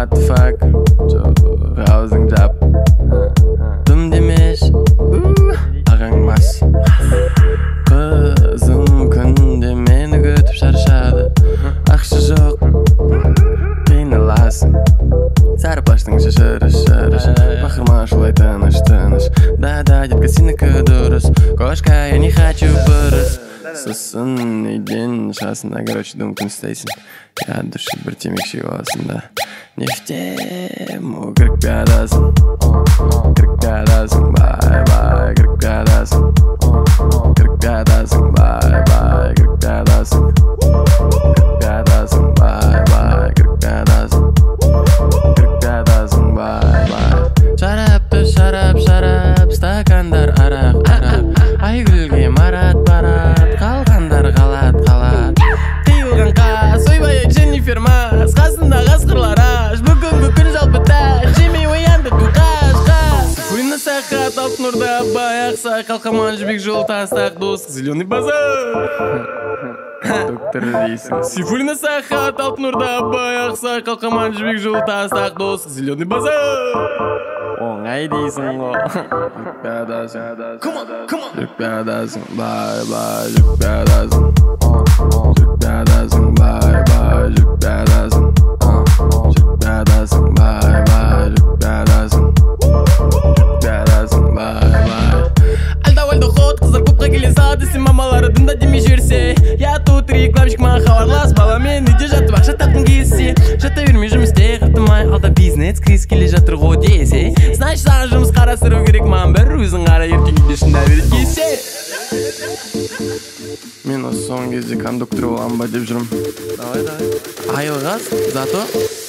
what the fuck ağzың жап дым демеш ағаң мас қызым күнде мені күтіп шаршады ақша жоқ қиналасың сарпаштың шырыш бақырма шулай тыныш да детка сенікі дұрыс кошка я не хочу бұрыс сосын үйден шығасың да короче дым күн істейсің я от души бір темекі шегіп аласың да нефтем кіріп жатасың бай кіріп жатасың бай кіріп жатасың шарап стакандар арақ айгүлге марат барат қалғандар қалат қиылған қас ойбай Дженнифер мас қасында қасқырлар аш бүгінгі күн жалпы тәж жемей оянды қаш Сифулина сақат алтын нұрда баяқса қалқаман жібек жол тастақ достық зеленый базар доктор дейсің Сифулина сақат алтын нұрда баяқса қалқаман жібек жол тастақ достық зеленый базар оңай дейсің ғой жүріп жатасың бай жүріп жатасың жүріп жатасың бай жүріп жатасың бай жүріп жатасың бай альда ход қыздар көпқа келе салады сен мамалары дымда демей жіберсе я тут рекламщик маған хабарлас баламен үйде жатып ақша тапқың келсе жата бермей жұмыс істе қыртымай алда бизнес кризис келе жатыр ғой десе значит саған жұмыс қарастыру керек маған бір өзің қара ертең үйде шында береді кесе мен осы соңғы кезде кондуктор боламын ба деп жүрмін давай айлық аз зато